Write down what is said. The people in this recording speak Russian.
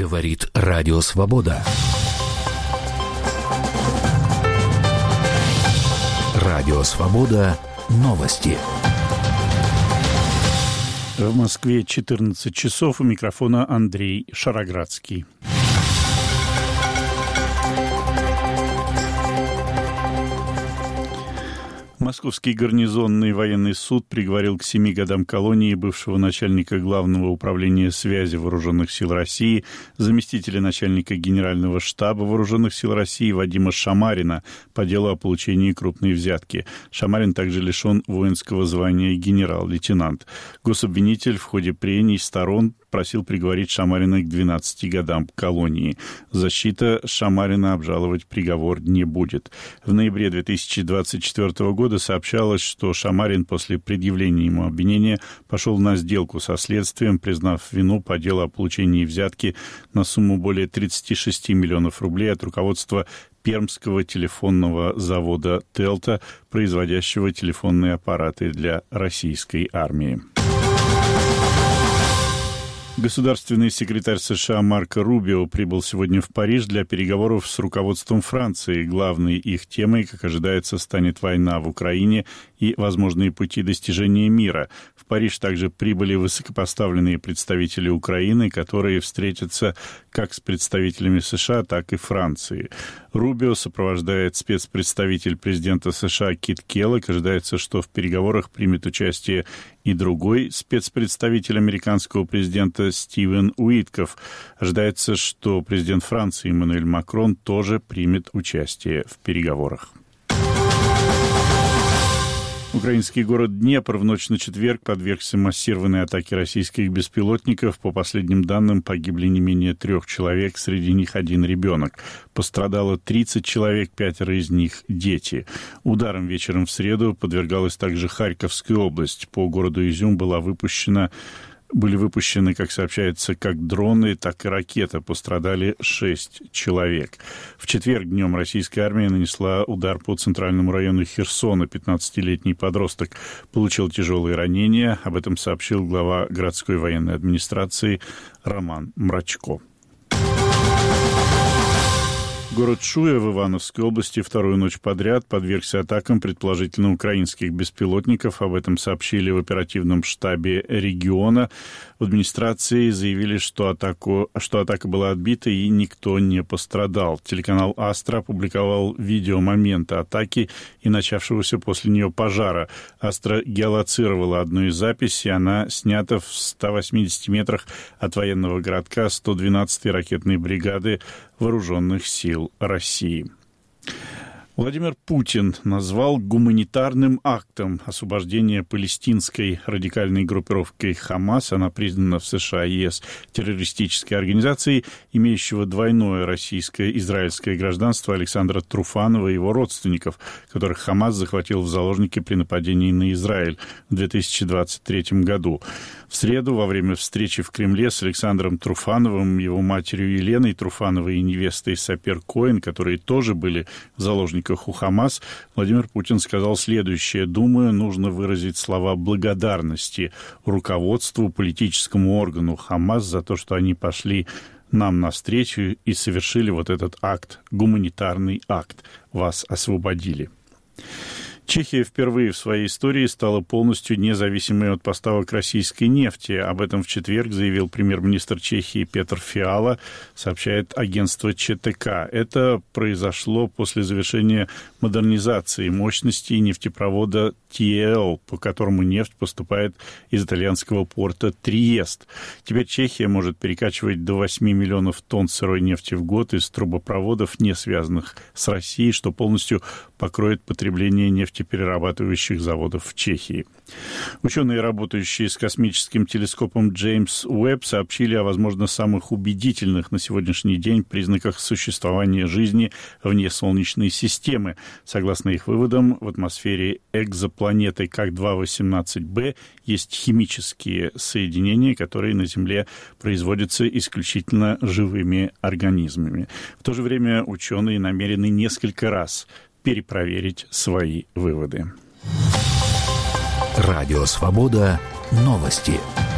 Говорит Радио Свобода. Радио Свобода. Новости. В Москве 14 часов. У микрофона Андрей Шароградский. Московский гарнизонный военный суд приговорил к 7 годам колонии бывшего начальника Главного управления связи Вооруженных сил России, заместителя начальника Генерального штаба Вооруженных сил России Вадима Шамарина по делу о получении крупной взятки. Шамарин также лишен воинского звания генерал-лейтенант. Гособвинитель в ходе прений сторон просил приговорить Шамарина к 12 годам колонии. Защита Шамарина обжаловать приговор не будет. В ноябре 2024 года сообщалось, что Шамарин после предъявления ему обвинения пошел на сделку со следствием, признав вину по делу о получении взятки на сумму более 36 миллионов рублей от руководства Пермского телефонного завода «Телта», производящего телефонные аппараты для российской армии. Государственный секретарь США Марко Рубио прибыл сегодня в Париж для переговоров с руководством Франции. Главной их темой, как ожидается, станет война в Украине и возможные пути достижения мира. В Париж также прибыли высокопоставленные представители Украины, которые встретятся как с представителями США, так и Франции. Рубио сопровождает спецпредставитель президента США Кит Келлог. Ожидается, что в переговорах примет участие и другой спецпредставитель американского президента Стивен Уитков. Ожидается, что президент Франции Эммануэль Макрон тоже примет участие в переговорах. Украинский город Днепр в ночь на четверг подвергся массированной атаке российских беспилотников. По последним данным, погибли не менее 3 человек, среди них 1 ребенок. Пострадало 30 человек, 5 из них – дети. Ударом вечером в среду подвергалась также Харьковская область. По городу Изюм были выпущены, как сообщается, как дроны, так и ракеты. Пострадали 6 человек. В четверг днем российская армия нанесла удар по центральному району Херсона. 15-летний подросток получил тяжелые ранения. Об этом сообщил глава городской военной администрации Роман Мрачко. Город Шуя в Ивановской области вторую ночь подряд подвергся атакам предположительно украинских беспилотников. Об этом сообщили в оперативном штабе региона. В администрации заявили, что атака была отбита и никто не пострадал. Телеканал «Астра» опубликовал видео момента атаки и начавшегося после нее пожара. «Астра» геолоцировала одну из записей. Она снята в 180 метрах от военного городка 112-й ракетной бригады Вооруженных сил России. Владимир Путин назвал гуманитарным актом освобождение палестинской радикальной группировкой «Хамас». Она признана в США и ЕС террористической организацией, имеющего двойное российское и израильское гражданство Александра Труфанова и его родственников, которых «Хамас» захватил в заложники при нападении на Израиль в 2023 году. В среду, во время встречи в Кремле с Александром Труфановым, его матерью Еленой Труфановой и невестой Сапер Коэн, которые тоже были в заложниках у «Хамас», Владимир Путин сказал следующее: «Думаю, нужно выразить слова благодарности руководству, политическому органу «Хамас» за то, что они пошли нам навстречу и совершили вот этот акт, гуманитарный акт. Вас освободили». Чехия впервые в своей истории стала полностью независимой от поставок российской нефти. Об этом в четверг заявил премьер-министр Чехии Петр Фиала, сообщает агентство ЧТК. Это произошло после завершения модернизации мощностей нефтепровода ТИЭЛ, по которому нефть поступает из итальянского порта Триест. Теперь Чехия может перекачивать до 8 миллионов тонн сырой нефти в год из трубопроводов, не связанных с Россией, что полностью покроет потребление нефтеперерабатывающих заводов в Чехии. Ученые, работающие с космическим телескопом Джеймс Уэбб, сообщили о, возможно, самых убедительных на сегодняшний день признаках существования жизни вне Солнечной системы. Согласно их выводам, в атмосфере экзопланеты КАК-218b есть химические соединения, которые на Земле производятся исключительно живыми организмами. В то же время ученые намерены несколько раз перепроверить свои выводы. Радио Свобода. Новости.